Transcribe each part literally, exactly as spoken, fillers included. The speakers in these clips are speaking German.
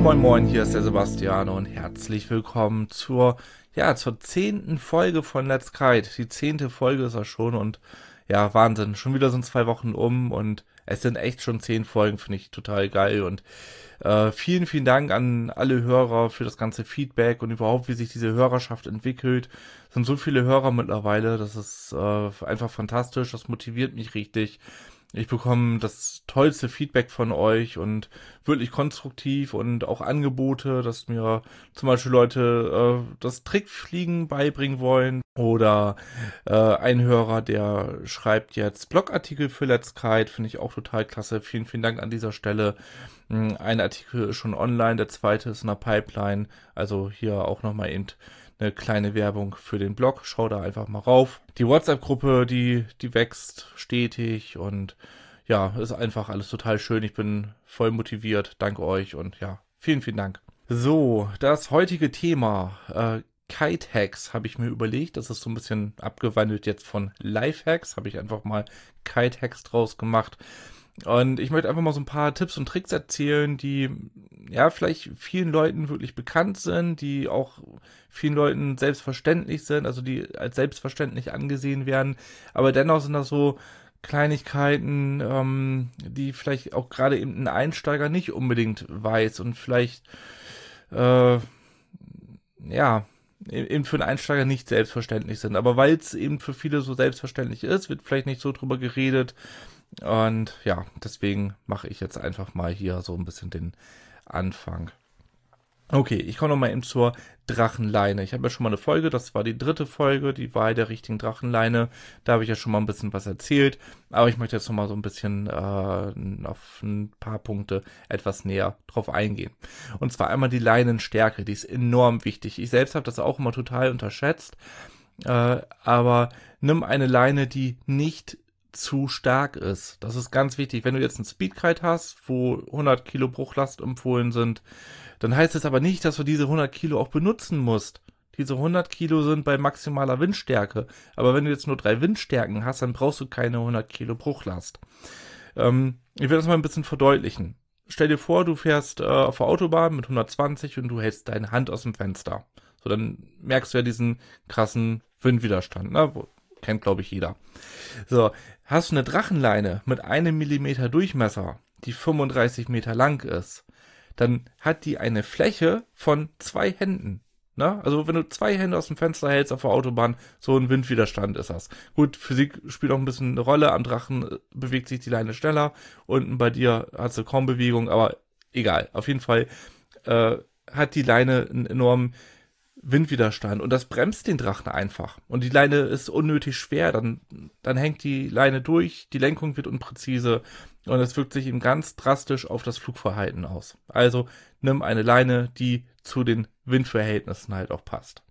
moin moin, hier ist der Sebastian und herzlich willkommen zur, ja, zur zehnten Folge von Let's Kite. Die zehnte Folge ist er schon und ja, Wahnsinn, schon wieder sind zwei Wochen um und es sind echt schon zehn Folgen, finde ich total geil und äh, vielen, vielen Dank an alle Hörer für das ganze Feedback und überhaupt, wie sich diese Hörerschaft entwickelt. Es sind so viele Hörer mittlerweile, das ist äh, einfach fantastisch, das motiviert mich richtig. Ich bekomme das tollste Feedback von euch und wirklich konstruktiv und auch Angebote, dass mir zum Beispiel Leute äh, das Trickfliegen beibringen wollen oder äh, ein Hörer, der schreibt jetzt Blogartikel für Let's Kite, finde ich auch total klasse. Vielen, vielen Dank an dieser Stelle. Ein Artikel ist schon online, der zweite ist in der Pipeline, also hier auch nochmal eben eine kleine Werbung für den Blog. Schau da einfach mal rauf. Die WhatsApp-Gruppe, die, die wächst stetig und ja, ist einfach alles total schön. Ich bin voll motiviert. Danke euch und ja, vielen, vielen Dank. So, das heutige Thema, äh, Kite-Hacks habe ich mir überlegt. Das ist so ein bisschen abgewandelt jetzt von Life-Hacks. Habe ich einfach mal Kite-Hacks draus gemacht. Und ich möchte einfach mal so ein paar Tipps und Tricks erzählen, die ja vielleicht vielen Leuten wirklich bekannt sind, die auch vielen Leuten selbstverständlich sind, also die als selbstverständlich angesehen werden. Aber dennoch sind das so Kleinigkeiten, ähm, die vielleicht auch gerade eben ein Einsteiger nicht unbedingt weiß und vielleicht äh, ja eben für einen Einsteiger nicht selbstverständlich sind. Aber weil es eben für viele so selbstverständlich ist, wird vielleicht nicht so drüber geredet. Und ja, deswegen mache ich jetzt einfach mal hier so ein bisschen den Anfang. Okay, ich komme nochmal eben zur Drachenleine. Ich habe ja schon mal eine Folge, das war die dritte Folge, die Wahl der richtigen Drachenleine. Da habe ich ja schon mal ein bisschen was erzählt, aber ich möchte jetzt nochmal so ein bisschen äh, auf ein paar Punkte etwas näher drauf eingehen. Und zwar einmal die Leinenstärke, die ist enorm wichtig. Ich selbst habe das auch immer total unterschätzt, äh, aber nimm eine Leine, die nicht zu stark ist. Das ist ganz wichtig. Wenn du jetzt einen Speedkite hast, wo hundert Kilo Bruchlast empfohlen sind, dann heißt es aber nicht, dass du diese hundert Kilo auch benutzen musst. Diese hundert Kilo sind bei maximaler Windstärke. Aber wenn du jetzt nur drei Windstärken hast, dann brauchst du keine hundert Kilo Bruchlast. Ähm, ich will das mal ein bisschen verdeutlichen. Stell dir vor, du fährst äh, auf der Autobahn mit hundertzwanzig und du hältst deine Hand aus dem Fenster. So, dann merkst du ja diesen krassen Windwiderstand, ne? Kennt, glaube ich, jeder. So, hast du eine Drachenleine mit einem Millimeter Durchmesser, die fünfunddreißig Meter lang ist, dann hat die eine Fläche von zwei Händen. Ne? Also wenn du zwei Hände aus dem Fenster hältst auf der Autobahn, so ein Windwiderstand ist das. Gut, Physik spielt auch ein bisschen eine Rolle. Am Drachen bewegt sich die Leine schneller. Unten bei dir hast du kaum Bewegung, aber egal. Auf jeden Fall äh, hat die Leine einen enormen Windwiderstand und das bremst den Drachen einfach. Und die Leine ist unnötig schwer, dann, dann hängt die Leine durch, die Lenkung wird unpräzise und es wirkt sich eben ganz drastisch auf das Flugverhalten aus. Also nimm eine Leine, die zu den Windverhältnissen halt auch passt.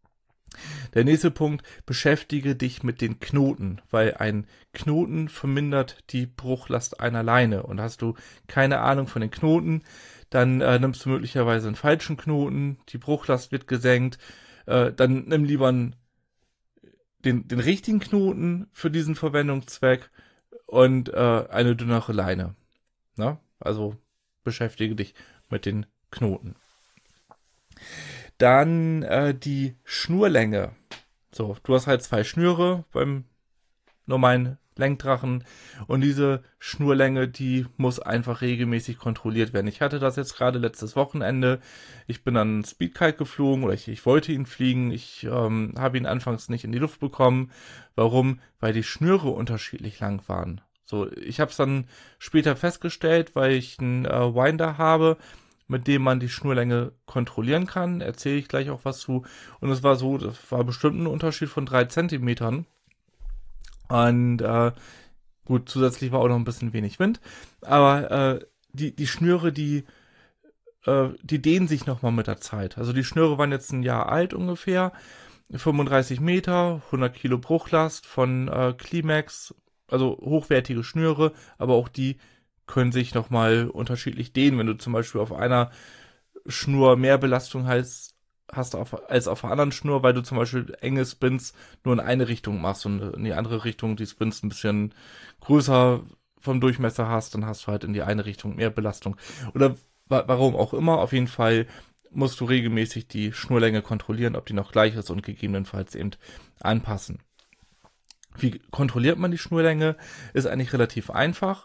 Der nächste Punkt, beschäftige dich mit den Knoten, weil ein Knoten vermindert die Bruchlast einer Leine und hast du keine Ahnung von den Knoten, dann äh, nimmst du möglicherweise einen falschen Knoten, die Bruchlast wird gesenkt, äh, dann nimm lieber einen, den, den richtigen Knoten für diesen Verwendungszweck und äh, eine dünnere Leine. Na? Also beschäftige dich mit den Knoten. Dann äh, die Schnurlänge. So, du hast halt zwei Schnüre beim normalen Lenkdrachen und diese Schnurlänge, die muss einfach regelmäßig kontrolliert werden. Ich hatte das jetzt gerade letztes Wochenende. Ich bin dann Speedkite geflogen oder ich, ich wollte ihn fliegen. Ich ähm, habe ihn anfangs nicht in die Luft bekommen. Warum? Weil die Schnüre unterschiedlich lang waren. So, ich habe es dann später festgestellt, weil ich einen äh, Winder habe, mit dem man die Schnurlänge kontrollieren kann. Erzähle ich gleich auch was zu. Und es war so, das war bestimmt ein Unterschied von drei Zentimetern. Und äh, gut, zusätzlich war auch noch ein bisschen wenig Wind. Aber äh, die, die Schnüre, die, äh, die dehnen sich nochmal mit der Zeit. Also die Schnüre waren jetzt ein Jahr alt ungefähr. fünfunddreißig Meter, hundert Kilo Bruchlast von äh, Climax. Also hochwertige Schnüre, aber auch die können sich nochmal unterschiedlich dehnen. Wenn du zum Beispiel auf einer Schnur mehr Belastung hast, hast auf, als auf einer anderen Schnur, weil du zum Beispiel enge Spins nur in eine Richtung machst und in die andere Richtung die Spins ein bisschen größer vom Durchmesser hast, dann hast du halt in die eine Richtung mehr Belastung. Oder wa- warum auch immer, auf jeden Fall musst du regelmäßig die Schnurlänge kontrollieren, ob die noch gleich ist und gegebenenfalls eben anpassen. Wie kontrolliert man die Schnurlänge? Ist eigentlich relativ einfach.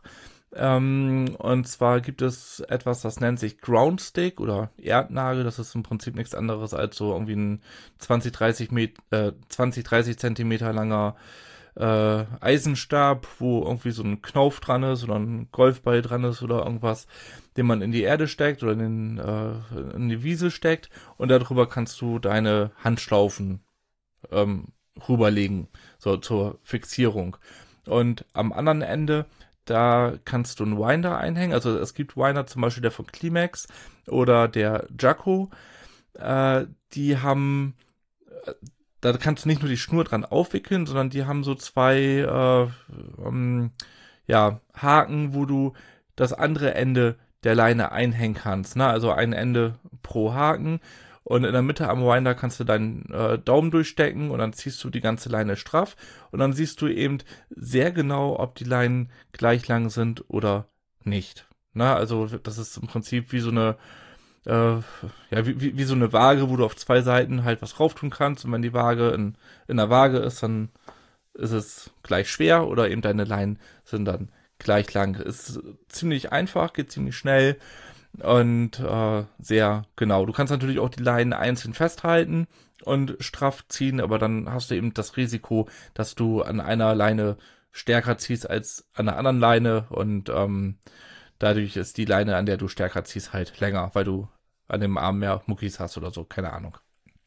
Ähm, und zwar gibt es etwas, das nennt sich Groundstick oder Erdnagel. Das ist im Prinzip nichts anderes als so irgendwie ein zwanzig, dreißig Met- äh, zwanzig, dreißig Zentimeter langer äh, Eisenstab, wo irgendwie so ein Knauf dran ist oder ein Golfball dran ist oder irgendwas, den man in die Erde steckt oder in, den, äh, in die Wiese steckt, und darüber kannst du deine Handschlaufen ähm, rüberlegen, so zur Fixierung. Und am anderen Ende, da kannst du einen Winder einhängen. Also es gibt Winder, zum Beispiel der von Climax oder der Jacko. Äh, die haben, äh, da kannst du nicht nur die Schnur dran aufwickeln, sondern die haben so zwei äh, ähm, ja, Haken, wo du das andere Ende der Leine einhängen kannst. Ne? Also ein Ende pro Haken. Und in der Mitte am Winder kannst du deinen äh, Daumen durchstecken und dann ziehst du die ganze Leine straff. Und dann siehst du eben sehr genau, ob die Leinen gleich lang sind oder nicht. Na, also das ist im Prinzip wie so eine, äh, ja, wie, wie, wie so eine Waage, wo du auf zwei Seiten halt was drauf tun kannst. Und wenn die Waage in, in der Waage ist, dann ist es gleich schwer oder eben deine Leinen sind dann gleich lang. Ist ziemlich einfach, geht ziemlich schnell und äh, sehr genau. Du kannst natürlich auch die Leinen einzeln festhalten und straff ziehen, aber dann hast du eben das Risiko, dass du an einer Leine stärker ziehst als an der anderen Leine, und ähm, dadurch ist die Leine, an der du stärker ziehst, halt länger, weil du an dem Arm mehr Muckis hast oder so, keine Ahnung.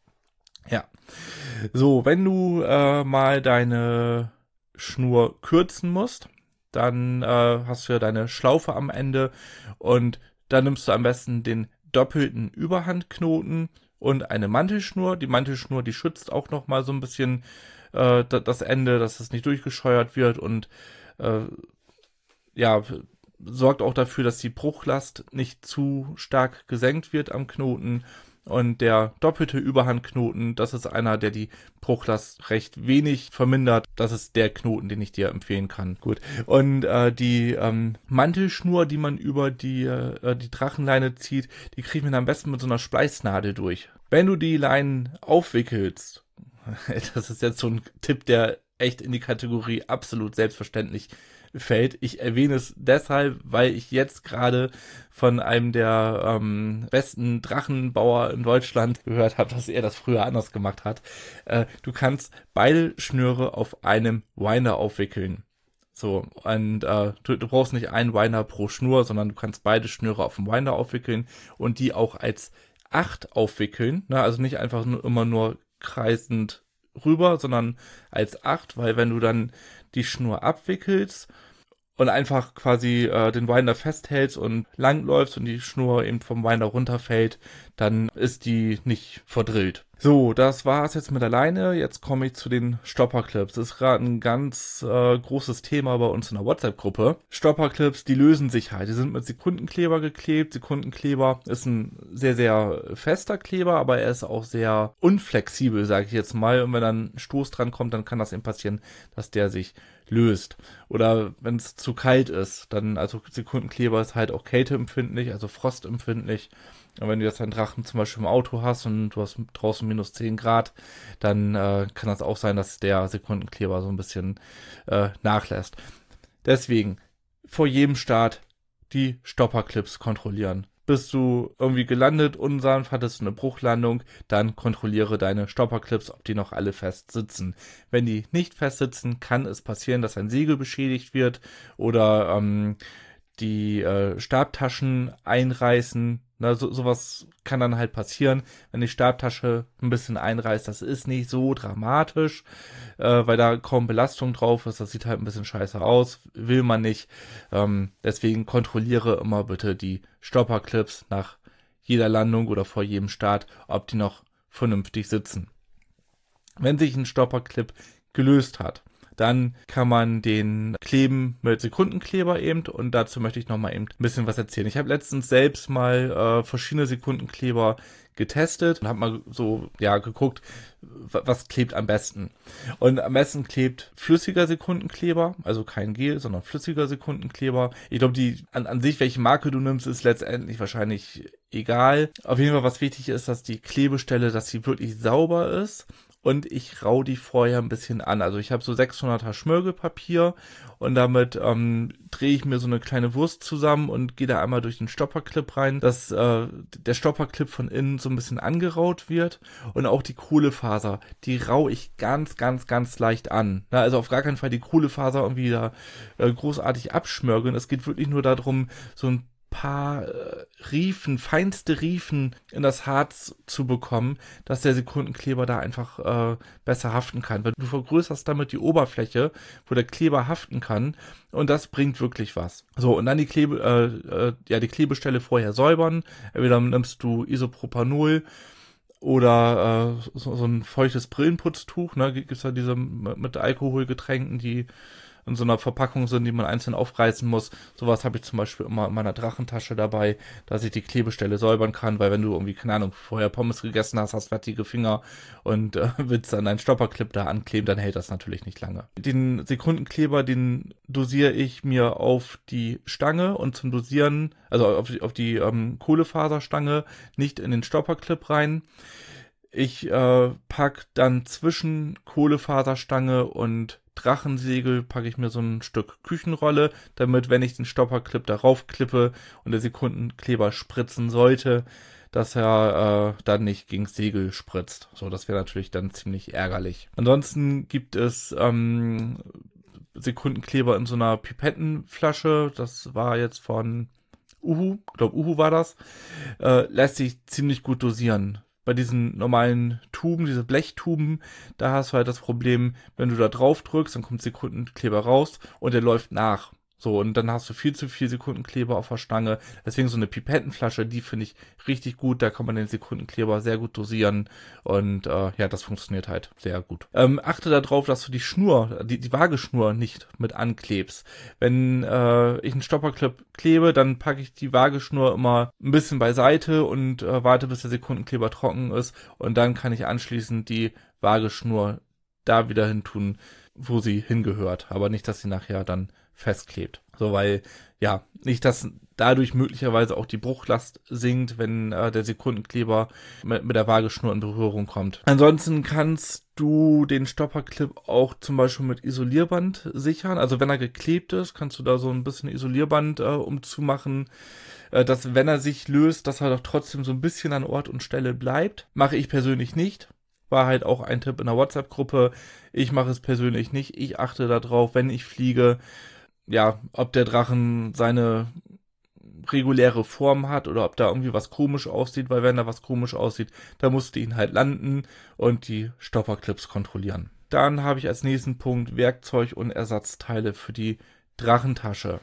Ja. So, wenn du äh, mal deine Schnur kürzen musst, dann äh, hast du ja deine Schlaufe am Ende, und dann nimmst du am besten den doppelten Überhandknoten und eine Mantelschnur. Die Mantelschnur, die schützt auch noch mal so ein bisschen äh, das Ende, dass es nicht durchgescheuert wird, und äh, ja, sorgt auch dafür, dass die Bruchlast nicht zu stark gesenkt wird am Knoten. Und der doppelte Überhandknoten, das ist einer, der die Bruchlast recht wenig vermindert. Das ist der Knoten, den ich dir empfehlen kann. Gut. Und äh, die ähm, Mantelschnur, die man über die, äh, die Drachenleine zieht, die kriegt man am besten mit so einer Spleißnadel durch. Wenn du die Leinen aufwickelst, das ist jetzt so ein Tipp, der echt in die Kategorie absolut selbstverständlich fällt. Ich erwähne es deshalb, weil ich jetzt gerade von einem der ähm, besten Drachenbauer in Deutschland gehört habe, dass er das früher anders gemacht hat. Äh, du kannst beide Schnüre auf einem Winder aufwickeln. So, und äh, du, du brauchst nicht einen Winder pro Schnur, sondern du kannst beide Schnüre auf dem Winder aufwickeln und die auch als acht aufwickeln. Ne? Also nicht einfach nur, immer nur kreisend rüber, sondern als acht, weil wenn du dann die Schnur abwickelst und einfach quasi äh, den Winder festhältst und langläufst und die Schnur eben vom Winder runterfällt, dann ist die nicht verdrillt. So, das war's jetzt mit der Leine. Jetzt komme ich zu den Stopperclips. Das ist gerade ein ganz äh, großes Thema bei uns in der WhatsApp-Gruppe. Stopperclips, die lösen sich halt. Die sind mit Sekundenkleber geklebt. Sekundenkleber ist ein sehr, sehr fester Kleber, aber er ist auch sehr unflexibel, sage ich jetzt mal. Und wenn dann ein Stoß dran kommt, dann kann das eben passieren, dass der sich löst. Oder wenn es zu kalt ist, dann, also Sekundenkleber ist halt auch kälteempfindlich, also frostempfindlich. Und wenn du jetzt einen Drachen zum Beispiel im Auto hast und du hast draußen minus zehn Grad, dann äh, kann das auch sein, dass der Sekundenkleber so ein bisschen äh, nachlässt. Deswegen, vor jedem Start die Stopperclips kontrollieren. Bist du irgendwie gelandet, unsanft, hattest du eine Bruchlandung, dann kontrolliere deine Stopperclips, ob die noch alle fest sitzen. Wenn die nicht fest sitzen, kann es passieren, dass ein Segel beschädigt wird oder ähm, die äh, Stabtaschen einreißen. Na, so, sowas kann dann halt passieren, wenn die Stabtasche ein bisschen einreißt. Das ist nicht so dramatisch, äh, weil da kaum Belastung drauf ist. Das sieht halt ein bisschen scheiße aus, will man nicht. Ähm, deswegen kontrolliere immer bitte die Stopperclips nach jeder Landung oder vor jedem Start, ob die noch vernünftig sitzen. Wenn sich ein Stopperclip gelöst hat, Dann kann man den kleben mit Sekundenkleber eben und dazu möchte ich nochmal eben ein bisschen was erzählen. Ich habe letztens selbst mal äh, verschiedene Sekundenkleber getestet und habe mal so, ja, geguckt, was klebt am besten. Und am besten klebt flüssiger Sekundenkleber, also kein Gel, sondern flüssiger Sekundenkleber. Ich glaube, die an, an sich, welche Marke du nimmst, ist letztendlich wahrscheinlich egal. Auf jeden Fall, was wichtig ist, dass die Klebestelle, dass sie wirklich sauber ist. Und ich rau die vorher ein bisschen an. Also ich habe so sechshunderter Schmirgelpapier und damit ähm, drehe ich mir so eine kleine Wurst zusammen und gehe da einmal durch den Stopperclip rein, dass äh, der Stopperclip von innen so ein bisschen angeraut wird. Und auch die Kohlefaser, die rau ich ganz, ganz, ganz leicht an. Na, also auf gar keinen Fall die Kohlefaser irgendwie da äh, großartig abschmirgeln. Es geht wirklich nur darum, so ein paar äh, Riefen, feinste Riefen in das Harz zu bekommen, dass der Sekundenkleber da einfach äh, besser haften kann. Weil du vergrößerst damit die Oberfläche, wo der Kleber haften kann und das bringt wirklich was. So, und dann die Klebe, äh, äh, ja, die Klebestelle vorher säubern. Entweder nimmst du Isopropanol oder äh, so, so ein feuchtes Brillenputztuch, ne, gibt's da diese mit Alkoholgetränken, die in so einer Verpackung sind, die man einzeln aufreißen muss. Sowas habe ich zum Beispiel immer in meiner Drachentasche dabei, dass ich die Klebestelle säubern kann, weil wenn du irgendwie, keine Ahnung, vorher Pommes gegessen hast, hast fertige Finger und äh, willst dann deinen Stopperclip da ankleben, dann hält das natürlich nicht lange. Den Sekundenkleber, den dosiere ich mir auf die Stange und zum Dosieren, also auf die, auf die ähm, Kohlefaserstange, nicht in den Stopperclip rein. Ich äh, pack dann zwischen Kohlefaserstange und Drachensegel packe ich mir so ein Stück Küchenrolle, damit, wenn ich den Stopperclip darauf klippe und der Sekundenkleber spritzen sollte, dass er äh, dann nicht gegen Segel spritzt. So, das wäre natürlich dann ziemlich ärgerlich. Ansonsten gibt es ähm, Sekundenkleber in so einer Pipettenflasche. Das war jetzt von Uhu, ich glaube Uhu war das. Äh, lässt sich ziemlich gut dosieren. Bei diesen normalen Tuben, diese Blechtuben, da hast du halt das Problem, wenn du da drauf drückst, dann kommt Sekundenkleber raus und der läuft nach. So, und dann hast du viel zu viel Sekundenkleber auf der Stange. Deswegen so eine Pipettenflasche, die finde ich richtig gut. Da kann man den Sekundenkleber sehr gut dosieren. Und äh, ja, das funktioniert halt sehr gut. Ähm, achte darauf, dass du die Schnur, die, die Waageschnur nicht mit anklebst. Wenn äh, ich einen Stopperclip klebe, dann packe ich die Waageschnur immer ein bisschen beiseite und äh, warte, bis der Sekundenkleber trocken ist. Und dann kann ich anschließend die Waageschnur da wieder hin tun, wo sie hingehört. Aber nicht, dass sie nachher dann festklebt. So, weil, ja, nicht, dass dadurch möglicherweise auch die Bruchlast sinkt, wenn äh, der Sekundenkleber mit, mit der Waageschnur in Berührung kommt. Ansonsten kannst du den Stopperclip auch zum Beispiel mit Isolierband sichern. Also wenn er geklebt ist, kannst du da so ein bisschen Isolierband äh, umzumachen, äh, dass wenn er sich löst, dass er doch trotzdem so ein bisschen an Ort und Stelle bleibt. Mache ich persönlich nicht. War halt auch ein Tipp in der WhatsApp-Gruppe. Ich mache es persönlich nicht. Ich achte darauf, wenn ich fliege, ja, ob der Drachen seine reguläre Form hat oder ob da irgendwie was komisch aussieht, weil wenn da was komisch aussieht, da musst du ihn halt landen und die Stopperclips kontrollieren. Dann habe ich als nächsten Punkt Werkzeug und Ersatzteile für die Drachentasche.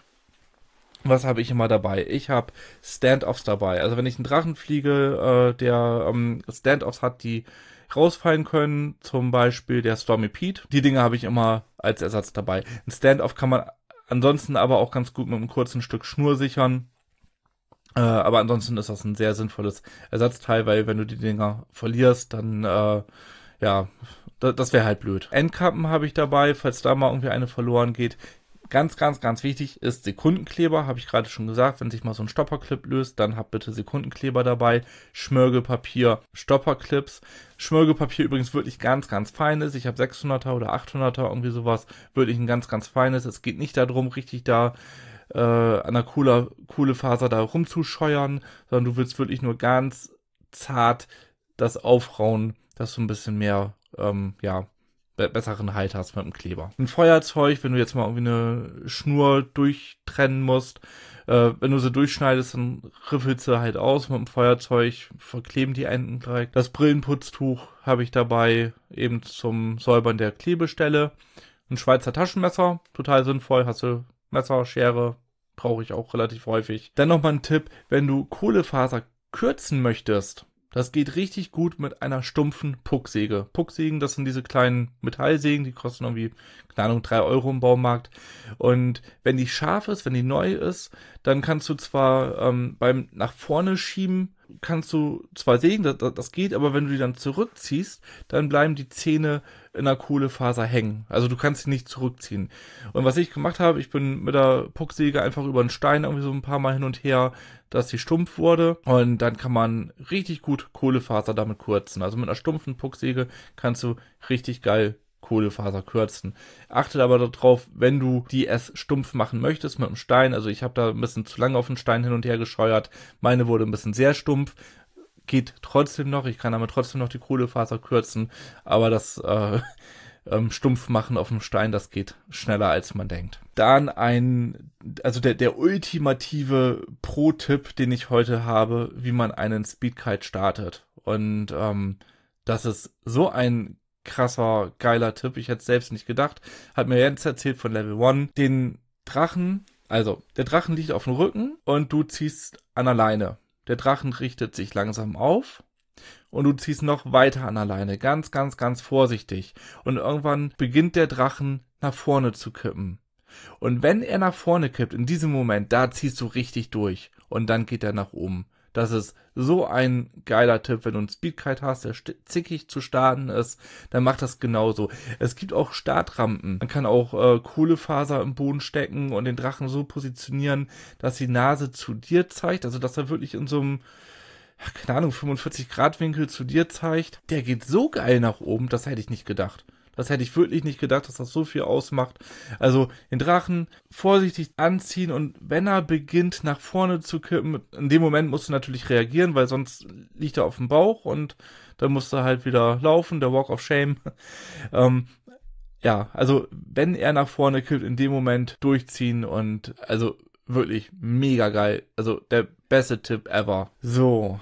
Was habe ich immer dabei? Ich habe Stand-Offs dabei. Also wenn ich einen Drachen fliege, äh, der ähm, Stand-Offs hat, die rausfallen können, zum Beispiel der Stormy Pete. Die Dinge habe ich immer als Ersatz dabei. Ein Stand-Off kann man ansonsten aber auch ganz gut mit einem kurzen Stück Schnur sichern. Äh, aber ansonsten ist das ein sehr sinnvolles Ersatzteil, weil wenn du die Dinger verlierst, dann äh, ja, das, das wäre halt blöd. Endkappen habe ich dabei, falls da mal irgendwie eine verloren geht. Ganz, ganz, ganz wichtig ist Sekundenkleber, habe ich gerade schon gesagt. Wenn sich mal so ein Stopperclip löst, dann habt bitte Sekundenkleber dabei, Schmirgelpapier, Stopperclips. Schmirgelpapier übrigens wirklich ganz, ganz feines. Ich habe sechshunderter oder achthunderter, irgendwie sowas. Wirklich ein ganz, ganz feines. Es geht nicht darum, richtig da äh, an der Kohle, Kohlefaser da rumzuscheuern, sondern du willst wirklich nur ganz zart das aufrauen, dass du ein bisschen mehr, ähm, ja, besseren Halt hast mit dem Kleber. Ein Feuerzeug, wenn du jetzt mal irgendwie eine Schnur durchtrennen musst, äh, wenn du sie durchschneidest, dann riffelst du halt aus. Mit dem Feuerzeug verkleben die Enden direkt. Das Brillenputztuch habe ich dabei, eben zum Säubern der Klebestelle. Ein Schweizer Taschenmesser, total sinnvoll. Hast du Messer, Schere, brauche ich auch relativ häufig. Dann nochmal ein Tipp, wenn du Kohlefaser kürzen möchtest, Das geht richtig gut mit einer stumpfen Pucksäge. Pucksägen, das sind diese kleinen Metallsägen, die kosten irgendwie, keine Ahnung, drei Euro im Baumarkt. Und wenn die scharf ist, wenn die neu ist, dann kannst du zwar ähm, beim nach vorne schieben, kannst du zwar sägen, das, das geht, aber wenn du die dann zurückziehst, dann bleiben die Zähne in der Kohlefaser hängen. Also du kannst sie nicht zurückziehen. Und was ich gemacht habe, ich bin mit der Pucksäge einfach über einen Stein irgendwie so ein paar Mal hin und her, dass sie stumpf wurde. Und dann kann man richtig gut Kohlefaser damit kürzen. Also mit einer stumpfen Pucksäge kannst du richtig geil Kohlefaser kürzen. Achtet aber darauf, wenn du die erst stumpf machen möchtest mit einem Stein. Also ich habe da ein bisschen zu lange auf den Stein hin und her gescheuert. Meine wurde ein bisschen sehr stumpf. Geht trotzdem noch. Ich kann damit trotzdem noch die Kohlefaser kürzen. Aber das äh, ähm, stumpf machen auf dem Stein, das geht schneller als man denkt. Dann ein, also der, der ultimative Pro-Tipp, den ich heute habe, wie man einen Speedkite startet. Und ähm, das ist so ein krasser, geiler Tipp. Ich hätte es selbst nicht gedacht. Hat mir Jens erzählt von Level eins. Den Drachen, also der Drachen liegt auf dem Rücken und du ziehst an der Leine. Der Drachen richtet sich langsam auf und du ziehst noch weiter an der Leine. Ganz, ganz, ganz vorsichtig. Und irgendwann beginnt der Drachen nach vorne zu kippen. Und wenn er nach vorne kippt, in diesem Moment, da ziehst du richtig durch. Und dann geht er nach oben. Das ist so ein geiler Tipp, wenn du einen Speedkite hast, der zickig zu starten ist, dann mach das genauso. Es gibt auch Startrampen. Man kann auch äh, Kohlefaser im Boden stecken und den Drachen so positionieren, dass die Nase zu dir zeigt, also dass er wirklich in so einem, keine Ahnung, fünfundvierzig Grad Winkel zu dir zeigt. Der geht so geil nach oben, das hätte ich nicht gedacht. Das hätte ich wirklich nicht gedacht, dass das so viel ausmacht. Also den Drachen vorsichtig anziehen und wenn er beginnt nach vorne zu kippen, in dem Moment musst du natürlich reagieren, weil sonst liegt er auf dem Bauch und dann musst du halt wieder laufen, der Walk of Shame. ähm, ja, also wenn er nach vorne kippt, in dem Moment durchziehen und also wirklich mega geil. Also der beste Tipp ever. So,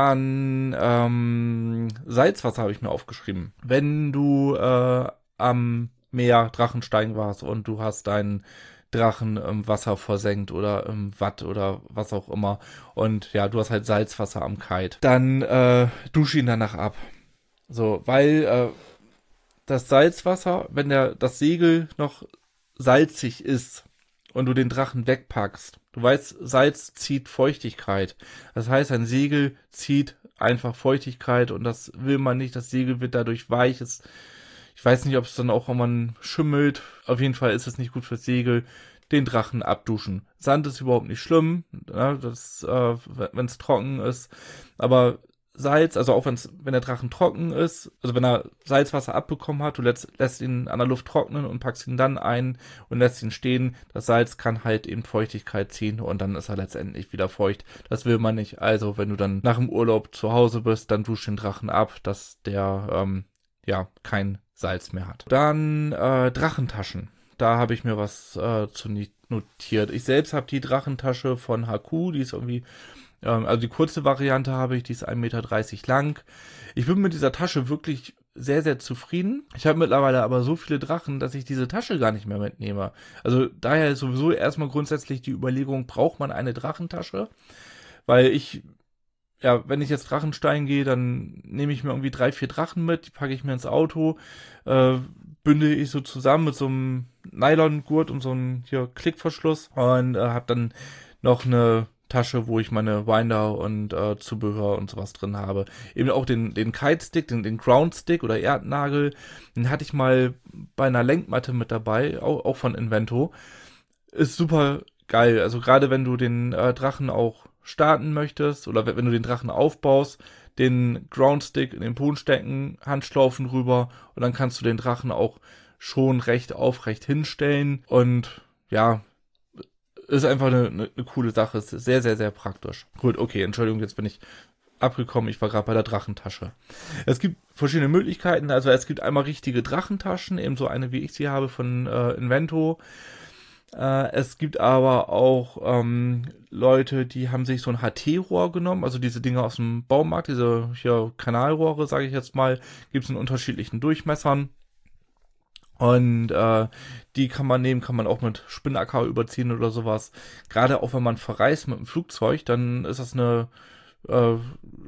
dann ähm, Salzwasser habe ich mir aufgeschrieben. Wenn du äh, am Meer Drachensteigen warst und du hast deinen Drachen im Wasser versenkt oder im Watt oder was auch immer und ja, du hast halt Salzwasser am Kite, dann äh, dusche ihn danach ab. So, weil äh, das Salzwasser, wenn der das Segel noch salzig ist, und du den Drachen wegpackst. Du weißt, Salz zieht Feuchtigkeit. Das heißt, ein Segel zieht einfach Feuchtigkeit und das will man nicht. Das Segel wird dadurch weich. Es, ich weiß nicht, ob es dann auch immer schimmelt. Auf jeden Fall ist es nicht gut fürs Segel. Den Drachen abduschen. Sand ist überhaupt nicht schlimm, ja, das, äh, wenn es trocken ist. Aber Salz, also auch wenn's, wenn der Drachen trocken ist, also wenn er Salzwasser abbekommen hat, du lässt, lässt ihn an der Luft trocknen und packst ihn dann ein und lässt ihn stehen. Das Salz kann halt eben Feuchtigkeit ziehen und dann ist er letztendlich wieder feucht. Das will man nicht. Also wenn du dann nach dem Urlaub zu Hause bist, dann dusch den Drachen ab, dass der ähm, ja kein Salz mehr hat. Dann äh, Drachentaschen. Da habe ich mir was äh, zu notiert. Ich selbst habe die Drachentasche von H Q, die ist irgendwie also die kurze Variante habe ich, die ist ein Meter dreißig lang. Ich bin mit dieser Tasche wirklich sehr, sehr zufrieden. Ich habe mittlerweile aber so viele Drachen, dass ich diese Tasche gar nicht mehr mitnehme. Also daher ist sowieso erstmal grundsätzlich die Überlegung, braucht man eine Drachentasche? Weil ich, ja, wenn ich jetzt Drachenstein gehe, dann nehme ich mir irgendwie drei, vier Drachen mit, die packe ich mir ins Auto, äh, bündel ich so zusammen mit so einem Nylongurt und so einem hier Klickverschluss und äh, habe dann noch eine Tasche, wo ich meine Winder und äh, Zubehör und sowas drin habe. Eben auch den, den Kite-Stick, den, den Ground-Stick oder Erdnagel, den hatte ich mal bei einer Lenkmatte mit dabei, auch, auch von Invento. Ist super geil. Also gerade wenn du den äh, Drachen auch starten möchtest oder wenn du den Drachen aufbaust, den Ground-Stick in den Boden stecken, Handschlaufen rüber und dann kannst du den Drachen auch schon recht aufrecht hinstellen und ja, ist einfach eine, eine, eine coole Sache, ist sehr, sehr, sehr praktisch. Gut, okay, Entschuldigung, jetzt bin ich abgekommen, ich war gerade bei der Drachentasche. Es gibt verschiedene Möglichkeiten, also es gibt einmal richtige Drachentaschen, ebenso eine, wie ich sie habe, von äh, Invento. Äh, es gibt aber auch ähm, Leute, die haben sich so ein H T-Rohr genommen, also diese Dinge aus dem Baumarkt, diese hier Kanalrohre, sage ich jetzt mal, gibt es in unterschiedlichen Durchmessern. Und äh, die kann man nehmen, kann man auch mit Spinnaker überziehen oder sowas. Gerade auch wenn man verreist mit dem Flugzeug, dann ist das eine äh,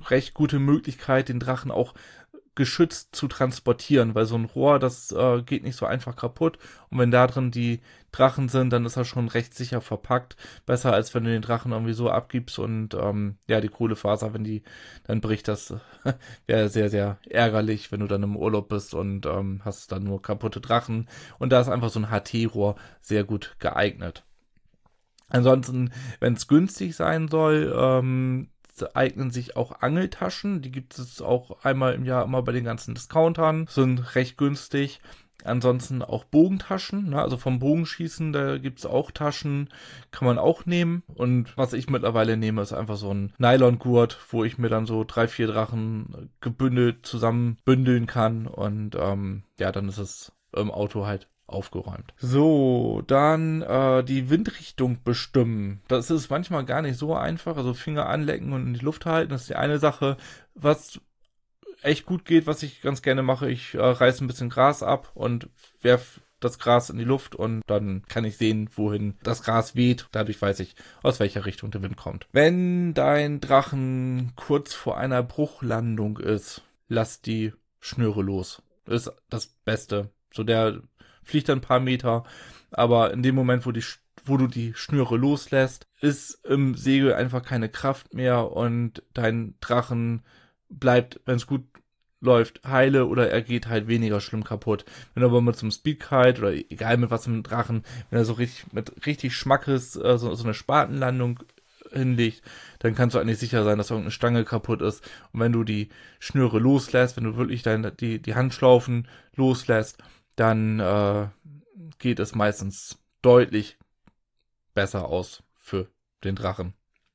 recht gute Möglichkeit, den Drachen auch geschützt zu transportieren, weil so ein Rohr, das äh, geht nicht so einfach kaputt und wenn da drin die Drachen sind, dann ist er schon recht sicher verpackt. Besser als wenn du den Drachen irgendwie so abgibst und ähm, ja, die Kohlefaser, wenn die dann bricht, das wäre sehr, sehr ärgerlich, wenn du dann im Urlaub bist und ähm, hast dann nur kaputte Drachen und da ist einfach so ein H T-Rohr sehr gut geeignet. Ansonsten, wenn es günstig sein soll, ähm, eignen sich auch Angeltaschen. Die gibt es auch einmal im Jahr immer bei den ganzen Discountern. Sind recht günstig. Ansonsten auch Bogentaschen, ne? Also vom Bogenschießen, da gibt es auch Taschen, kann man auch nehmen. Und was ich mittlerweile nehme, ist einfach so ein Nylongurt, wo ich mir dann so drei, vier Drachen gebündelt zusammen bündeln kann. Und ähm, ja, dann ist es im Auto halt aufgeräumt. So, dann äh, die Windrichtung bestimmen. Das ist manchmal gar nicht so einfach. Also Finger anlecken und in die Luft halten, das ist die eine Sache. Was echt gut geht, was ich ganz gerne mache, ich äh, reiße ein bisschen Gras ab und werf das Gras in die Luft und dann kann ich sehen, wohin das Gras weht. Dadurch weiß ich, aus welcher Richtung der Wind kommt. Wenn dein Drachen kurz vor einer Bruchlandung ist, lass die Schnüre los. Ist das Beste. So, der fliegt ein paar Meter, aber in dem Moment, wo die wo du die Schnüre loslässt, ist im Segel einfach keine Kraft mehr und dein Drachen bleibt, wenn es gut läuft, heile oder er geht halt weniger schlimm kaputt. Wenn du aber mit so einem Speedkite oder egal mit was mit einem Drachen, wenn er so richtig mit richtig Schmackes äh, so, so eine Spatenlandung hinlegt, dann kannst du eigentlich sicher sein, dass irgendeine Stange kaputt ist. Und wenn du die Schnüre loslässt, wenn du wirklich deine, die, die Handschlaufen loslässt, dann äh, geht es meistens deutlich besser aus für den Drachen.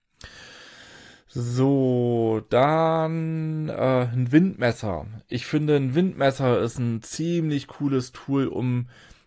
So, dann äh, ein Windmesser. Ich finde, ein Windmesser ist ein ziemlich cooles Tool, um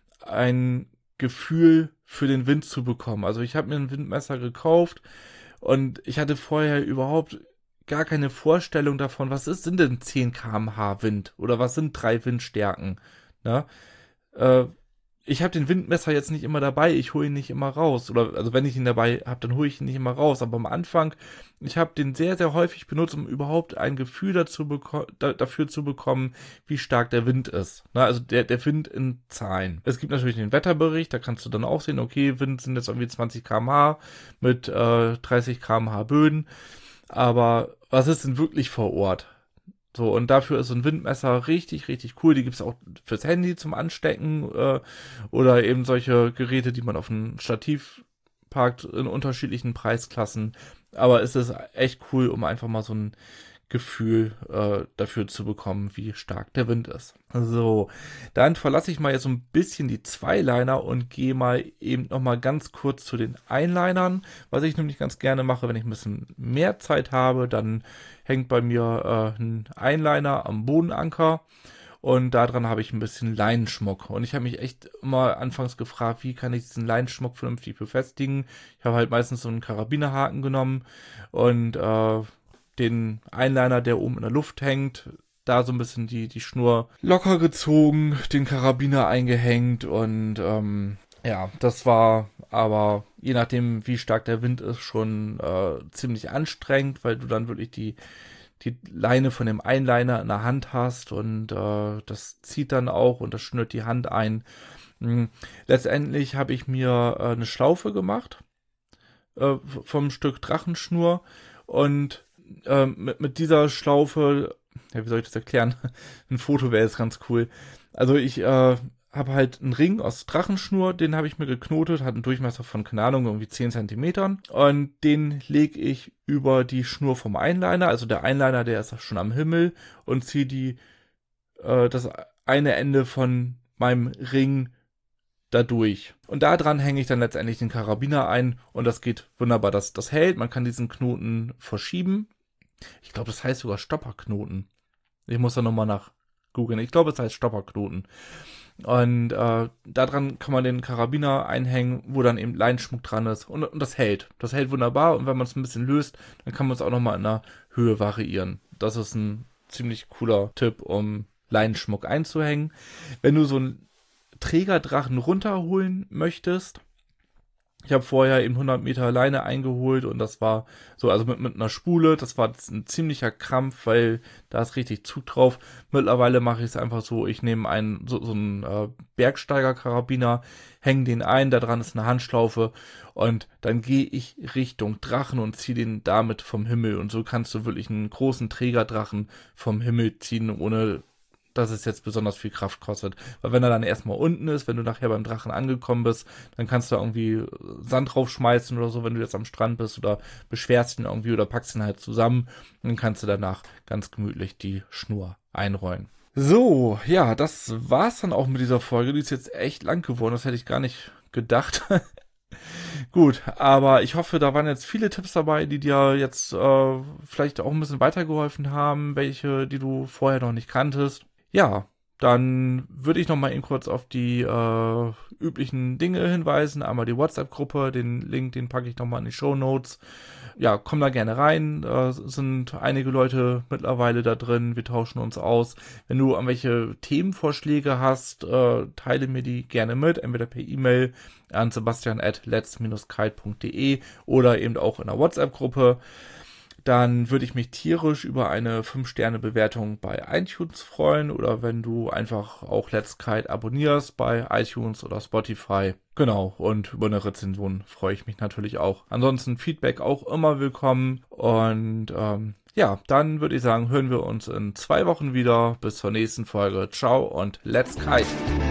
ein Gefühl für den Wind zu bekommen. Also ich habe mir ein Windmesser gekauft und ich hatte vorher überhaupt gar keine Vorstellung davon, was ist, sind denn zehn Kilometer pro Stunde Wind oder was sind drei Windstärken. Ne? Äh, ich habe den Windmesser jetzt nicht immer dabei, ich hole ihn nicht immer raus. Oder also wenn ich ihn dabei habe, dann hole ich ihn nicht immer raus. Aber am Anfang, ich habe den sehr, sehr häufig benutzt, um überhaupt ein Gefühl dazu beko- da, dafür zu bekommen, wie stark der Wind ist. Na, also der, der Wind in Zahlen. Es gibt natürlich den Wetterbericht, da kannst du dann auch sehen, okay, Wind sind jetzt irgendwie zwanzig Kilometer pro Stunde mit äh, dreißig Kilometer pro Stunde Böen. Aber was ist denn wirklich vor Ort? So, und dafür ist so ein Windmesser richtig, richtig cool. Die gibt es auch fürs Handy zum Anstecken äh, oder eben solche Geräte, die man auf ein Stativ packt in unterschiedlichen Preisklassen. Aber es ist echt cool, um einfach mal so ein Gefühl äh, dafür zu bekommen, wie stark der Wind ist. So, dann verlasse ich mal jetzt so ein bisschen die Zweiliner und gehe mal eben noch mal ganz kurz zu den Einlinern. Was ich nämlich ganz gerne mache, wenn ich ein bisschen mehr Zeit habe, dann hängt bei mir äh, ein Einliner am Bodenanker und daran habe ich ein bisschen Leinenschmuck. Und ich habe mich echt immer anfangs gefragt, wie kann ich diesen Leinenschmuck vernünftig befestigen. Ich habe halt meistens so einen Karabinerhaken genommen und äh, den Einliner, der oben in der Luft hängt, da so ein bisschen die, die Schnur locker gezogen, den Karabiner eingehängt und ähm, ja, das war aber, je nachdem wie stark der Wind ist, schon äh, ziemlich anstrengend, weil du dann wirklich die, die Leine von dem Einliner in der Hand hast und äh, das zieht dann auch und das schnürt die Hand ein. Hm. Letztendlich habe ich mir äh, eine Schlaufe gemacht äh, vom Stück Drachenschnur und Ähm, mit, mit dieser Schlaufe, ja, wie soll ich das erklären? Ein Foto wäre jetzt ganz cool. Also ich äh, habe halt einen Ring aus Drachenschnur, den habe ich mir geknotet, hat einen Durchmesser von, keine Ahnung, irgendwie zehn Zentimetern. Und den lege ich über die Schnur vom Einliner. Also der Einliner, der ist schon am Himmel und ziehe die äh, das eine Ende von meinem Ring dadurch. Und da dran hänge ich dann letztendlich den Karabiner ein und das geht wunderbar. Das, das hält, man kann diesen Knoten verschieben. Ich glaube, das heißt sogar Stopperknoten. Ich muss da nochmal nach googeln. Ich glaube, es heißt Stopperknoten. Und äh, daran kann man den Karabiner einhängen, wo dann eben Leinenschmuck dran ist. Und, und das hält. Das hält wunderbar. Und wenn man es ein bisschen löst, dann kann man es auch nochmal in der Höhe variieren. Das ist ein ziemlich cooler Tipp, um Leinenschmuck einzuhängen. Wenn du so ein Trägerdrachen runterholen möchtest, Ich habe vorher eben hundert Meter Leine eingeholt und das war so, also mit, mit einer Spule, das war ein ziemlicher Krampf, weil da ist richtig Zug drauf. Mittlerweile mache ich es einfach so, ich nehme einen, so, so einen äh, Bergsteiger-Karabiner, hänge den ein, da dran ist eine Handschlaufe und dann gehe ich Richtung Drachen und ziehe den damit vom Himmel. Und so kannst du wirklich einen großen Trägerdrachen vom Himmel ziehen, ohne dass es jetzt besonders viel Kraft kostet. Weil wenn er dann erstmal unten ist, wenn du nachher beim Drachen angekommen bist, dann kannst du irgendwie Sand draufschmeißen oder so, wenn du jetzt am Strand bist, oder beschwerst ihn irgendwie oder packst ihn halt zusammen und dann kannst du danach ganz gemütlich die Schnur einrollen. So, ja, das war's dann auch mit dieser Folge. Die ist jetzt echt lang geworden, das hätte ich gar nicht gedacht. Gut, aber ich hoffe, da waren jetzt viele Tipps dabei, die dir jetzt äh, vielleicht auch ein bisschen weitergeholfen haben, welche, die du vorher noch nicht kanntest. Ja, dann würde ich noch mal eben kurz auf die äh, üblichen Dinge hinweisen. Einmal die WhatsApp-Gruppe, den Link, den packe ich noch mal in die Shownotes. Ja, komm da gerne rein. Äh, sind einige Leute mittlerweile da drin. Wir tauschen uns aus. Wenn du irgendwelche Themenvorschläge hast, äh, teile mir die gerne mit. Entweder per E-Mail an sebastian at lets dash kite punkt de oder eben auch in der WhatsApp-Gruppe. Dann würde ich mich tierisch über eine fünf Sterne Bewertung bei iTunes freuen oder wenn du einfach auch Let's Kite abonnierst bei iTunes oder Spotify. Genau, und über eine Rezension freue ich mich natürlich auch. Ansonsten Feedback auch immer willkommen und ähm, ja, dann würde ich sagen, hören wir uns in zwei Wochen wieder. Bis zur nächsten Folge. Ciao und Let's Kite!